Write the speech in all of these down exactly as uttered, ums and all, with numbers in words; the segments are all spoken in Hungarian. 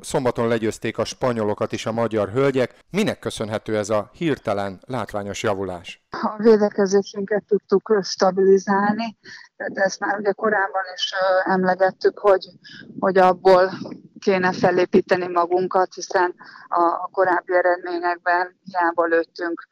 szombaton legyőzték a spanyolokat is a magyar hölgyek. Minek köszönhető ez a hirtelen látványos javulás? A védekezésünket tudtuk stabilizálni, de ezt már ugye korábban is emlegettük, hogy, hogy abból kéne felépíteni magunkat, hiszen a korábbi eredményekben hiába lőttünk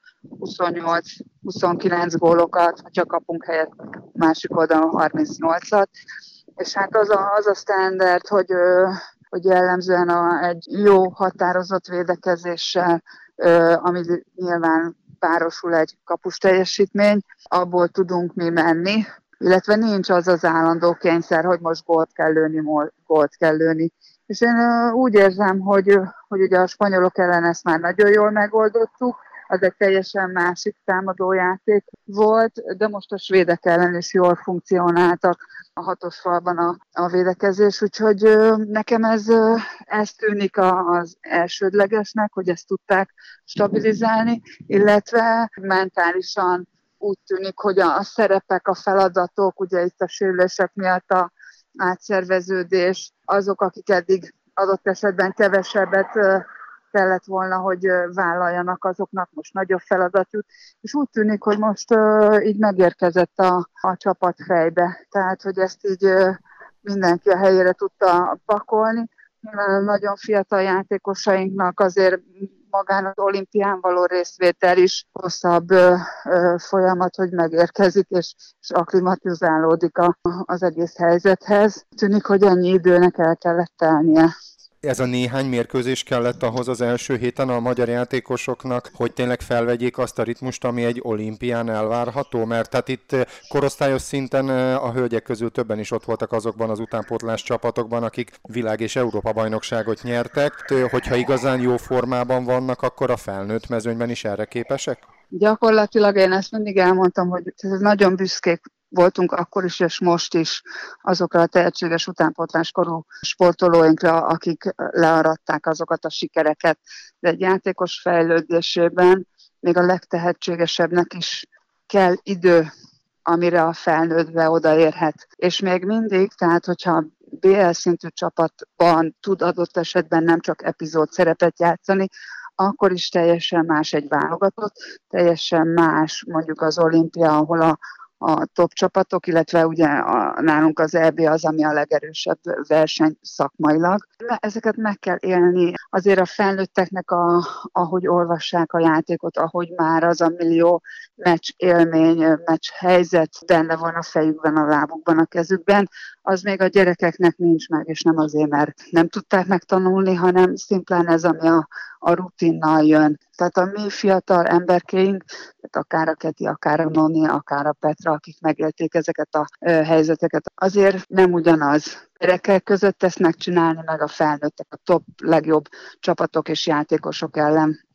huszonnyolc-huszonkilenc gólokat, ha csak kapunk helyet másik oldalon harmincnyolcat, és hát az a, az a standard, hogy, hogy jellemzően a, egy jó határozott védekezéssel, ami nyilván párosul egy kapus teljesítmény, abból tudunk mi menni, illetve nincs az az állandó kényszer, hogy most gólt kell lőni, gólt kell lőni. És én úgy érzem, hogy, hogy ugye a spanyolok ellen ezt már nagyon jól megoldottuk, az egy teljesen másik támadójáték volt, de most a svédek ellen is jól funkcionáltak a hatos falban a, a védekezés, úgyhogy nekem ez, ez tűnik az elsődlegesnek, hogy ezt tudták stabilizálni, illetve mentálisan úgy tűnik, hogy a, a szerepek, a feladatok, ugye itt a sérülések miatt a átszerveződés, azok, akik eddig adott esetben kevesebbet kellett volna, hogy vállaljanak, azoknak most nagyobb feladat jut, és úgy tűnik, hogy most uh, így megérkezett a, a csapat fejbe, tehát, hogy ezt így uh, mindenki a helyére tudta pakolni. Nagyon fiatal játékosainknak azért magán az olimpián való részvétel is hosszabb uh, uh, folyamat, hogy megérkezik, és, és akklimatizálódik a, az egész helyzethez. Tűnik, hogy ennyi időnek el kellett telnie. Ez a néhány mérkőzés kellett ahhoz az első héten a magyar játékosoknak, hogy tényleg felvegyék azt a ritmust, ami egy olimpián elvárható? Mert tehát itt korosztályos szinten a hölgyek közül többen is ott voltak azokban az utánpótlás csapatokban, akik világ- és Európa-bajnokságot nyertek. Hogyha igazán jó formában vannak, akkor a felnőtt mezőnyben is erre képesek? Gyakorlatilag én ezt mindig elmondtam, hogy ez nagyon büszkék voltunk akkor is, és most is azokra a tehetséges utánpótláskorú sportolóinkra, akik learadták azokat a sikereket. De egy játékos fejlődésében még a legtehetségesebbnek is kell idő, amire a felnőttbe odaérhet. És még mindig, tehát hogyha bé el szintű csapatban tud adott esetben nem csak epizód szerepet játszani, akkor is teljesen más egy válogatott, teljesen más mondjuk az olimpia, ahol a a top csapatok, illetve ugye a, nálunk az é bé az, ami a legerősebb verseny szakmailag. Ezeket meg kell élni. Azért a felnőtteknek, a, ahogy olvassák a játékot, ahogy már az a millió meccs élmény, meccs helyzet benne van a fejükben, a lábukban, a kezükben, az még a gyerekeknek nincs meg, és nem azért, mert nem tudták megtanulni, hanem szimplán ez, ami a, a rutinnal jön. Tehát a mi fiatal emberkéink, tehát akár a Keti, akár a Noni, akár a Petra, akik megélték ezeket a ö, helyzeteket, azért nem ugyanaz. Gyerekek között ezt megcsinálni, meg a felnőttek, a top legjobb csapatok és játékosok ellen.